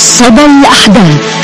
صدى الأحداث.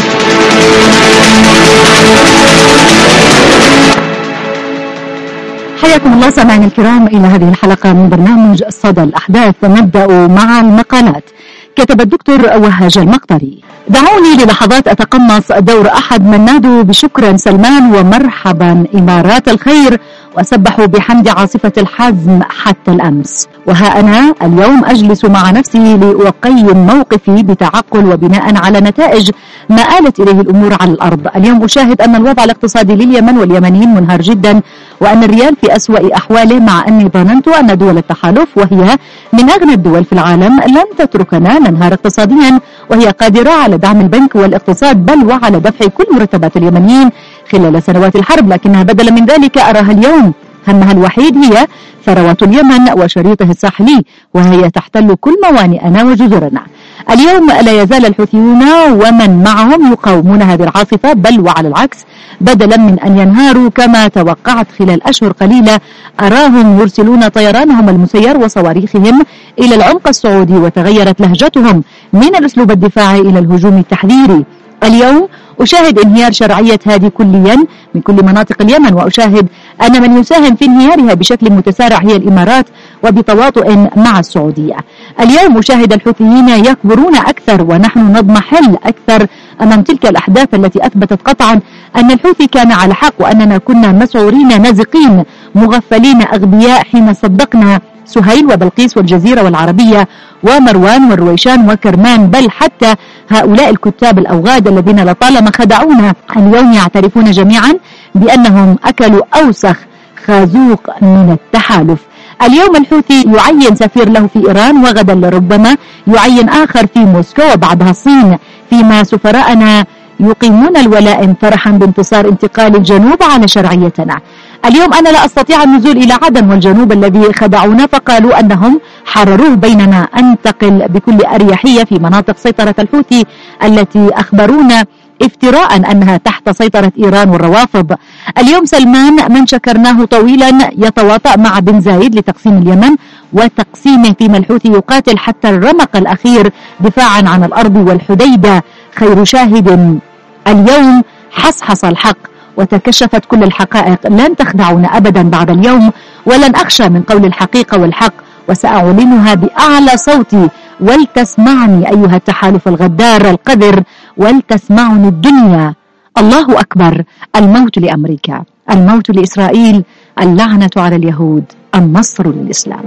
حياكم الله سامعينا الكرام إلى هذه الحلقة من برنامج صدى الأحداث. نبدأ مع المقالات. كتب الدكتور وهاج المقطري: دعوني للحظات أتقمص دور أحد من نادوا بشكرا سلمان ومرحبا إمارات الخير وسبحوا بحمد عاصفة الحزم حتى الأمس، وها أنا اليوم أجلس مع نفسي لأقيم موقفي بتعقل وبناء على نتائج ما آلت إليه الأمور على الأرض. اليوم أشاهد أن الوضع الاقتصادي لليمن واليمنيين منهار جدا، وأن الريال في أسوأ أحواله، مع أني ظننت أن دول التحالف وهي من أغنى الدول في العالم لن تتركنا ننهار اقتصاديا، وهي قادرة على دعم البنك والاقتصاد بل وعلى دفع كل مرتبات اليمنيين خلال سنوات الحرب، لكنها بدلا من ذلك أراها اليوم همها الوحيد هي ثروات اليمن وشريطه الساحلي، وهي تحتل كل موانئنا وجزرنا. اليوم لا يزال الحوثيون ومن معهم يقاومون هذه العاصفة، بل وعلى العكس بدلا من أن ينهاروا كما توقعت خلال أشهر قليلة أراهم يرسلون طيرانهم المسير وصواريخهم إلى العمق السعودي، وتغيرت لهجتهم من الأسلوب الدفاعي إلى الهجوم التحذيري. اليوم أشاهد انهيار شرعية هذه كليا من كل مناطق اليمن، وأشاهد أن من يساهم في انهيارها بشكل متسارع هي الإمارات وبتواطؤ مع السعودية. اليوم أشاهد الحوثيين يكبرون أكثر ونحن نضمحل أكثر أمام تلك الأحداث التي أثبتت قطعا أن الحوثي كان على حق، وأننا كنا مسعورين نازقين مغفلين أغبياء حين صدقنا سهيل وبلقيس والجزيرة والعربية ومروان والرويشان وكرمان، بل حتى هؤلاء الكتاب الأوغاد الذين لطالما خدعونا اليوم يعترفون جميعا بأنهم أكلوا أوسخ خازوق من التحالف. اليوم الحوثي يعين سفير له في إيران، وغدا لربما يعين آخر في موسكو وبعدها الصين، فيما سفراءنا يقيمون الولائم فرحا بانتصار انتقال الجنوب على شرعيتنا. اليوم أنا لا أستطيع النزول إلى عدن والجنوب الذي خدعونا فقالوا أنهم حرروه، بينما أنتقل بكل أريحية في مناطق سيطرة الحوثي التي أخبرونا افتراء أنها تحت سيطرة إيران والروافض. اليوم سلمان من شكرناه طويلا يتواطأ مع بن زايد لتقسيم اليمن وتقسيمه، فيما الحوثي يقاتل حتى الرمق الأخير دفاعا عن الأرض والحديدة. خير شاهد اليوم حصحص الحق وتكشفت كل الحقائق. لن تخدعونا أبدا بعد اليوم، ولن أخشى من قول الحقيقة والحق، وسأعلنها بأعلى صوتي. ولتسمعني أيها التحالف الغدار القذر، ولتسمعني الدنيا. الله أكبر. الموت لأمريكا، الموت لإسرائيل، اللعنة على اليهود، النصر للإسلام.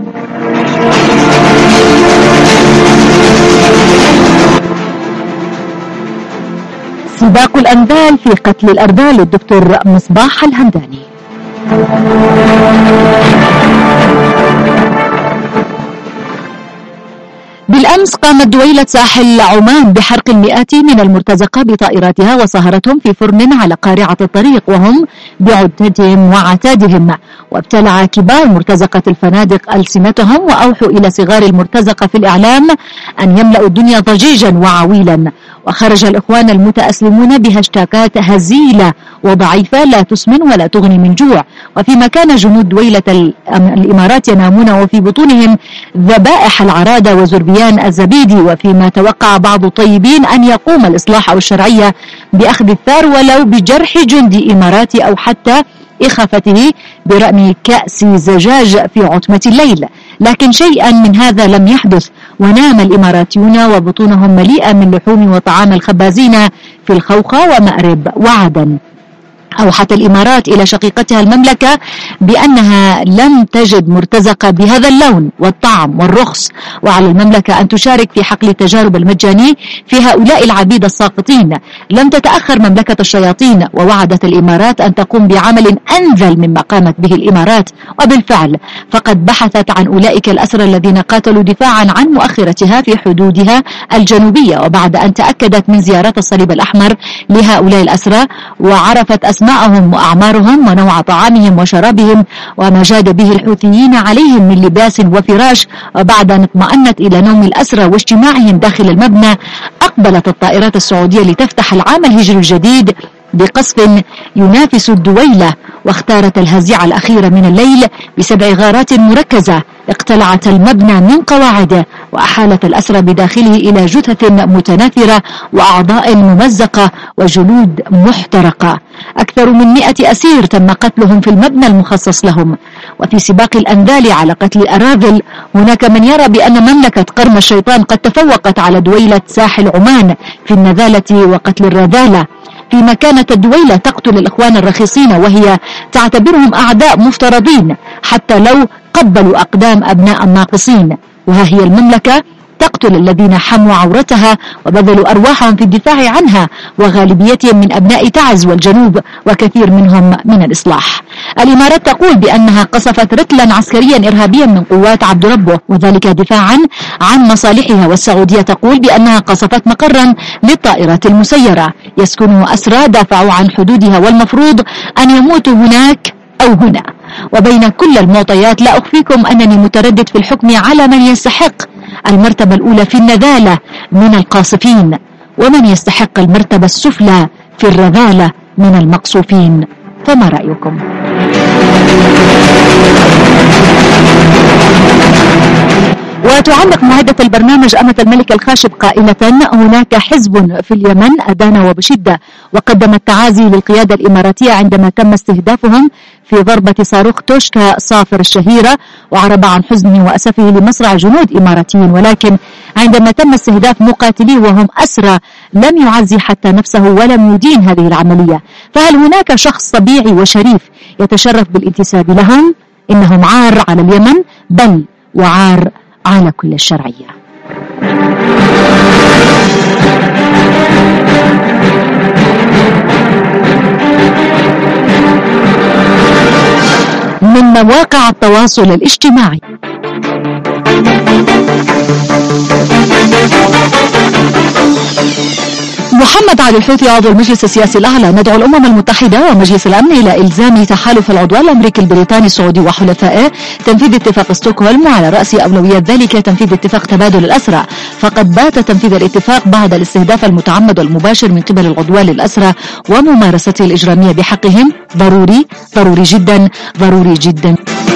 سباق الأنذال في قتل الأرذال، الدكتور مصباح الهمداني. بالأمس قامت دويلة ساحل عمان بحرق المئات من المرتزقة بطائراتها وصهرتهم في فرن على قارعة الطريق وهم بعدتهم وعتادهم، وابتلع كبار مرتزقة الفنادق ألسنتهم وأوحوا إلى صغار المرتزقة في الإعلام أن يملأوا الدنيا ضجيجا وعويلا. وخرج الإخوان المتأسلمون بهاشتاكات هزيلة وضعيفة لا تسمن ولا تغني من جوع، وفيما كان جنود دويلة الإمارات ينامون وفي بطونهم ذبائح العرادة وزربيان الزبيدي، وفيما توقع بعض الطيبين أن يقوم الإصلاح أو الشرعية بأخذ الثار ولو بجرح جندي إماراتي أو حتى إخافته برمي كأس زجاج في عتمة الليل، لكن شيئا من هذا لم يحدث، ونام الإماراتيون وبطونهم مليئة من لحوم وطعام الخبازين في الخوخة ومأرب وعدن. أوحت الإمارات إلى شقيقتها المملكة بأنها لم تجد مرتزقة بهذا اللون والطعم والرخص، وعلى المملكة أن تشارك في حقل التجارب المجاني في هؤلاء العبيد الساقطين. لم تتأخر مملكة الشياطين، ووعدت الإمارات أن تقوم بعمل أنذل مما قامت به الإمارات، وبالفعل فقد بحثت عن أولئك الأسرى الذين قاتلوا دفاعا عن مؤخرتها في حدودها الجنوبية، وبعد أن تأكدت من زيارات الصليب الأحمر لهؤلاء الأسرى وعرفت أسماءهم وأعمارهم ونوع طعامهم وشرابهم وما جاد به الحوثيين عليهم من لباس وفراش، وبعد أن اطمأنت إلى نوم الأسرى واجتماعهم داخل المبنى، أقبلت الطائرات السعودية لتفتح العام الهجري الجديد بقصف ينافس الدويلة، واختارت الهزيعة الأخيرة من الليل ب7 غارات مركزة اقتلعت المبنى من قواعده، وأحالت الأسرى بداخله إلى جثث متناثرة وأعضاء ممزقة وجلود محترقة. أكثر من 100 أسير تم قتلهم في المبنى المخصص لهم. وفي سباق الأنذال على قتل الأراذل، هناك من يرى بأن مملكة قرن الشيطان قد تفوقت على دويلة ساحل عمان في النذالة وقتل الرذالة، فيما كانت الدويلة تقتل الإخوان الرخيصين وهي تعتبرهم أعداء مفترضين حتى لو قبلوا أقدام أبناء الناقصين، وها هي المملكة تقتل الذين حموا عورتها وبذلوا أرواحهم في الدفاع عنها، وغالبيتهم من أبناء تعز والجنوب وكثير منهم من الإصلاح. الإمارات تقول بأنها قصفت رتلا عسكريا إرهابيا من قوات عبد ربه، وذلك دفاعا عن مصالحها، والسعودية تقول بأنها قصفت مقرا للطائرات المسيرة يسكنه أسرى دافعوا عن حدودها، والمفروض أن يموتوا هناك أو هنا. وبين كل المعطيات لا أخفيكم أنني متردد في الحكم على من يستحق المرتبة الأولى في النذالة من القاصفين، ومن يستحق المرتبة السفلى في الرذالة من المقصوفين. فما رأيكم؟ وتعلق معدة البرنامج أمة الملك الخاشب قائلة: هناك حزب في اليمن أدان وبشدة وقدم التعازي للقيادة الإماراتية عندما تم استهدافهم في ضربة صاروخ توشكا صافر الشهيرة، وعرب عن حزنه وأسفه لمصرع جنود إماراتيين، ولكن عندما تم استهداف مقاتليه وهم أسرى لم يعزي حتى نفسه ولم يدين هذه العملية. فهل هناك شخص طبيعي وشريف يتشرف بالانتساب لهم؟ إنهم عار على اليمن، بل وعار على كل الشرعية. من مواقع التواصل الاجتماعي: محمد علي الحوثي عضو المجلس السياسي الأعلى: ندعو الأمم المتحدة ومجلس الأمن إلى إلزام تحالف العدوان الأمريكي البريطاني السعودي وحلفائه تنفيذ اتفاق ستوكهولم، وعلى رأس أولويات ذلك تنفيذ اتفاق تبادل الأسرى، فقد بات تنفيذ الاتفاق بعد الاستهداف المتعمد والمباشر من قبل العدوان للأسرى وممارسته الإجرامية بحقهم ضروري جدا، ضروري جدا.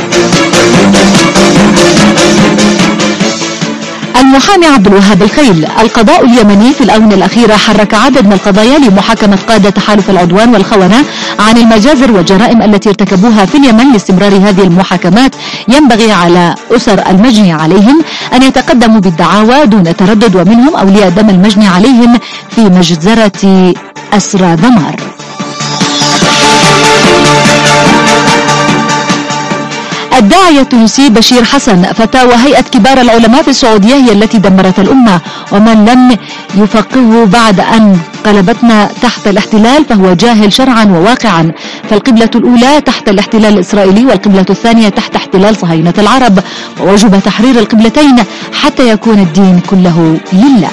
المحامي عبد الوهاب الخيل: القضاء اليمني في الآونة الأخيرة حرك عدد من القضايا لمحاكمة قادة تحالف العدوان والخونة عن المجازر والجرائم التي ارتكبوها في اليمن. لاستمرار هذه المحاكمات ينبغي على أسر المجني عليهم أن يتقدموا بالدعاوى دون تردد، ومنهم أولياء دم المجني عليهم في مجزرة أسرى دمار. الداعية التونسي بشير حسن: فتاوى هيئة كبار العلماء في السعودية هي التي دمرت الأمة، ومن لم يفقهه بعد أن قلبتنا تحت الاحتلال فهو جاهل شرعا وواقعا، فالقبلة الأولى تحت الاحتلال الإسرائيلي والقبلة الثانية تحت احتلال صهاينة العرب، ووجب تحرير القبلتين حتى يكون الدين كله لله.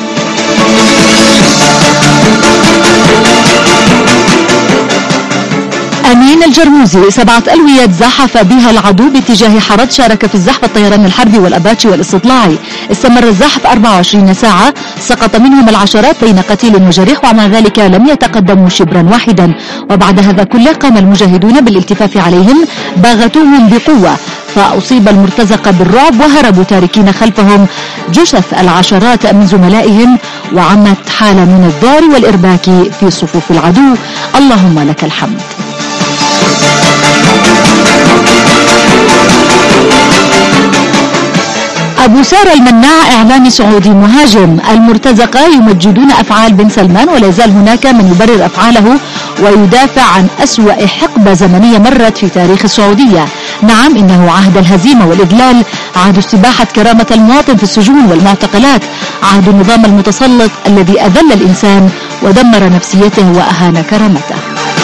أمين الجرموزي: 7 ألوية زحف بها العدو باتجاه حرد شارك في الزحف الطيران الحربي والأباتشي والاستطلاعي، استمر الزحف 24 ساعة، سقط منهم العشرات بين قتيل وجريح، ومع ذلك لم يتقدموا شبرا واحدا. وبعد هذا كله قام المجاهدون بالالتفاف عليهم، باغتوهم بقوة، فأصيب المرتزقة بالرعب وهربوا تاركين خلفهم جثث العشرات من زملائهم، وعمت حالة من الذعر والإرباك في صفوف العدو. اللهم لك الحمد. أبو سارة المناع: إعلامي سعودي مهاجم: المرتزقة يمجدون أفعال بن سلمان، ولا يزال هناك من يبرر أفعاله ويدافع عن أسوأ حقبة زمنية مرت في تاريخ السعودية. نعم، إنه عهد الهزيمة والإذلال، عهد استباحة كرامة المواطن في السجون والمعتقلات، عهد النظام المتسلط الذي أذل الإنسان ودمر نفسيته وأهان كرامته.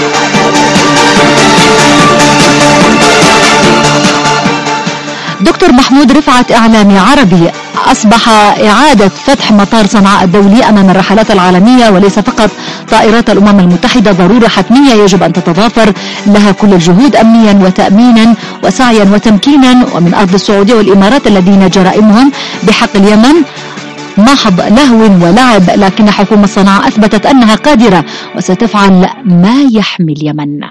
دكتور محمود رفعت: إعلامي عربي: أصبح إعادة فتح مطار صنعاء الدولي أمام الرحلات العالمية وليس فقط طائرات الأمم المتحدة ضرورة حتمية يجب أن تتضافر لها كل الجهود أمنيا وتأمينا وسعيا وتمكينا. ومن أرض السعودية والإمارات الذين جرائمهم بحق اليمن محض لهو ولعب، لكن حكومة صنعاء أثبتت أنها قادرة وستفعل ما يحمي اليمن.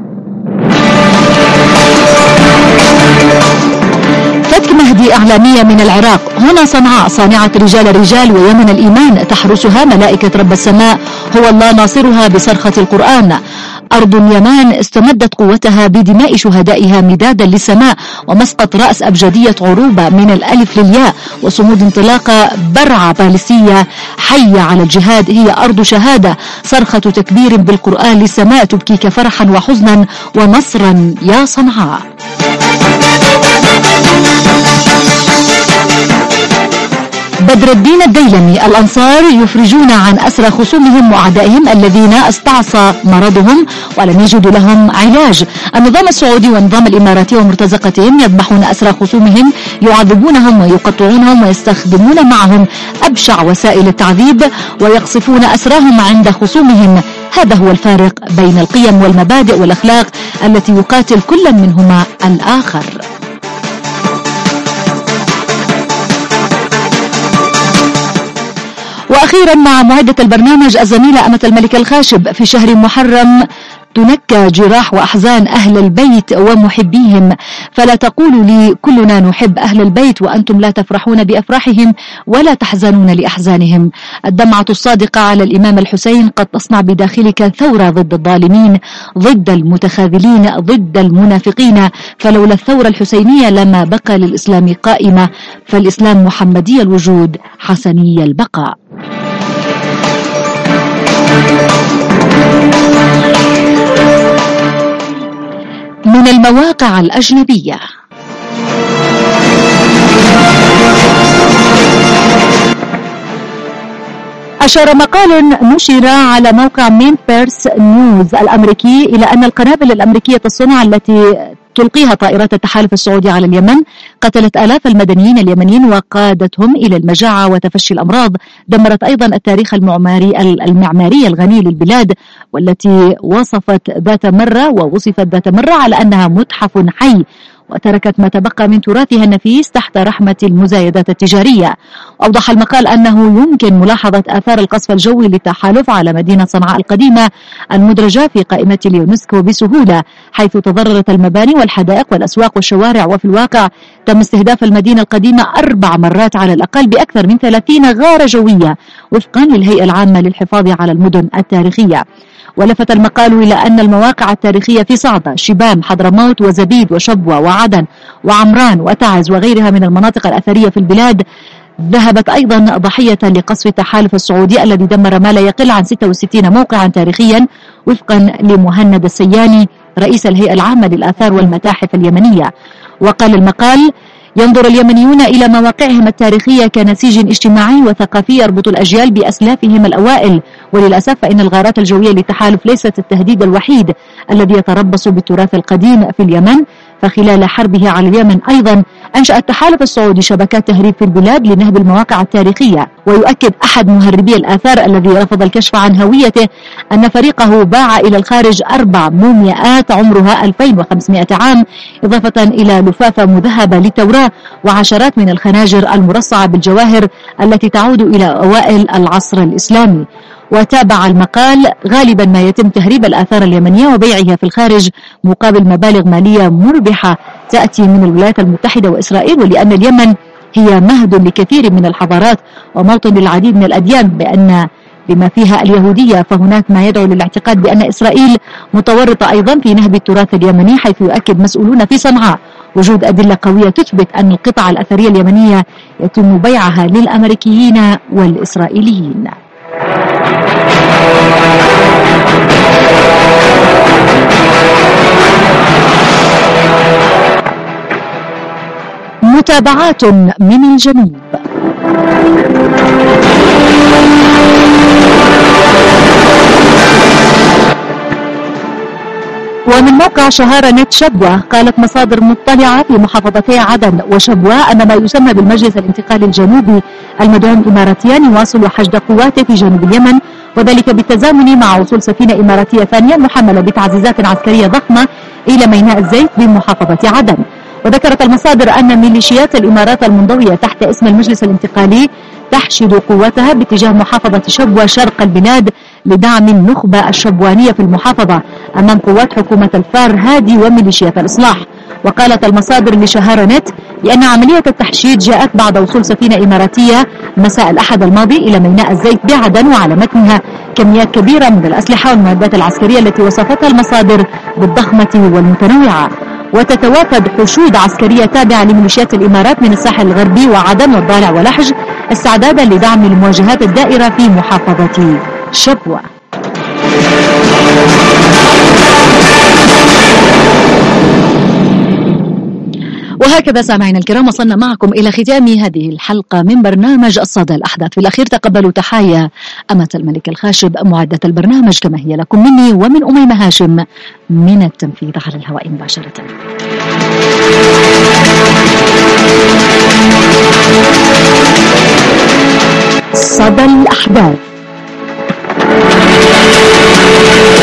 فتك مهدي إعلامية من العراق. هنا صنعاء صانعة رجال ويمن الإيمان تحرسها ملائكة رب السماء، هو الله ناصرها بصرخة القرآن. أرض اليمن استمدت قوتها بدماء شهدائها مدادا للسماء، ومسقط رأس أبجدية عروبة من الألف للياء، وصمود انطلاقة برعة باليستية حية على الجهاد. هي أرض شهادة، صرخة تكبير بالقرآن للسماء تبكيك فرحا وحزنا ونصرا يا صنعاء. بدر الدين الديلمي. الأنصار يفرجون عن أسرى خصومهم وأعدائهم الذين استعصى مرضهم ولم يجدوا لهم علاج. النظام السعودي والنظام الإماراتي ومرتزقتهم يذبحون أسرى خصومهم، يعذبونهم ويقطعونهم ويستخدمون معهم أبشع وسائل التعذيب، ويقصفون أسراهم عند خصومهم. هذا هو الفارق بين القيم والمبادئ والأخلاق التي يقاتل كل منهما الآخر. وأخيرا مع معدة البرنامج الزميلة أمة الملك الخاشب. في شهر محرم تنكى جراح وأحزان أهل البيت ومحبيهم، فلا تقولوا لي كلنا نحب أهل البيت وأنتم لا تفرحون بأفراحهم ولا تحزنون لأحزانهم. الدمعة الصادقة على الإمام الحسين قد تصنع بداخلك ثورة ضد الظالمين، ضد المتخاذلين، ضد المنافقين. فلولا الثورة الحسينية لما بقى للإسلام قائمة، فالإسلام محمدي الوجود حسني البقاء. من المواقع الأجنبية. أشار مقال نشر على موقع مين بيرس نيوز الأمريكي إلى أن القنابل الأمريكية الصنع التي تلقيها طائرات التحالف السعودي على اليمن قتلت آلاف المدنيين اليمنيين وقادتهم إلى المجاعة وتفشي الأمراض. دمرت أيضا التاريخ المعماري الغني للبلاد، والتي وصفت ذات مرة على أنها متحف حي، وتركت ما تبقى من تراثها النفيس تحت رحمة المزايدات التجارية. أوضح المقال أنه يمكن ملاحظة آثار القصف الجوي للتحالف على مدينة صنعاء القديمة المدرجة في قائمة اليونسكو بسهولة، حيث تضررت المباني والحدائق والأسواق والشوارع. وفي الواقع تم استهداف المدينة القديمة 4 مرات على الأقل بأكثر من 30 غارة جوية وفقا للهيئة العامة للحفاظ على المدن التاريخية. ولفت المقال إلى أن المواقع التاريخية في صعدة، شبام، حضرموت وزبيد وشبوة وعدن وعمران وتعز وغيرها من المناطق الأثرية في البلاد ذهبت أيضا ضحية لقصف التحالف السعودي الذي دمر ما لا يقل عن 66 موقعا تاريخيا وفقا لمهند السياني رئيس الهيئة العامة للآثار والمتاحف اليمنية. وقال المقال: ينظر اليمنيون إلى مواقعهم التاريخية كنسيج اجتماعي وثقافي يربط الأجيال بأسلافهم الأوائل، وللأسف فإن الغارات الجوية للتحالف ليست التهديد الوحيد الذي يتربص بالتراث القديم في اليمن. فخلال حربه على اليمن أيضا أنشأ التحالف السعودي شبكات تهريب في البلاد لنهب المواقع التاريخية. ويؤكد أحد مهربي الآثار الذي رفض الكشف عن هويته أن فريقه باع إلى الخارج 4 مومياءات عمرها 2500 عام، إضافة إلى لفافة مذهبة للتوراة وعشرات من الخناجر المرصعة بالجواهر التي تعود إلى أوائل العصر الإسلامي. وتابع المقال: غالبا ما يتم تهريب الآثار اليمنية وبيعها في الخارج مقابل مبالغ مالية مربحة تأتي من الولايات المتحدة وإسرائيل، ولأن اليمن هي مهد لكثير من الحضارات وموطن للعديد من الأديان بما فيها اليهودية، فهناك ما يدعو للاعتقاد بأن إسرائيل متورطة أيضا في نهب التراث اليمني، حيث يؤكد مسؤولون في صنعاء وجود أدلة قوية تثبت أن القطع الأثرية اليمنية يتم بيعها للأمريكيين والإسرائيليين. متابعات من الجنوب. ومن موقع شهارة نت شبوة قالت مصادر مطلعة في محافظتي عدن وشبوة أن ما يسمى بالمجلس الانتقالي الجنوبي المدعوم إماراتيا يواصل حشد قواته في جنوب اليمن، وذلك بالتزامن مع وصول سفينة إماراتية ثانية محملة بتعزيزات عسكرية ضخمة إلى ميناء الزيت بمحافظة عدن. وذكرت المصادر أن ميليشيات الإمارات المنضوية تحت اسم المجلس الانتقالي تحشد قوتها باتجاه محافظة شبوة شرق البلاد لدعم النخبة الشبوانية في المحافظة أمام قوات حكومة الفار هادي وميليشيات الإصلاح. وقالت المصادر لشهارة نت بأن عملية التحشيد جاءت بعد وصول سفينة إماراتية مساء الأحد الماضي إلى ميناء الزيت بعدن وعلى متنها كميات كبيرة من الأسلحة والمعدات العسكرية التي وصفتها المصادر بالضخمة والمتنوعة. وتتوافد حشود عسكرية تابعة لميليشيات الإمارات من الساحل الغربي وعدن والضالع ولحج استعدادا لدعم المواجهات الدائرة في محافظة شبوة. وهكذا سامعينا الكرام وصلنا معكم إلى ختام هذه الحلقة من برنامج الصدى الأحداث. في الأخير تقبلوا تحايا أمة الملك الخاشب معدة البرنامج كما هي لكم مني ومن أميمة هاشم من التنفيذ على الهواء مباشرة. صدى الأحداث.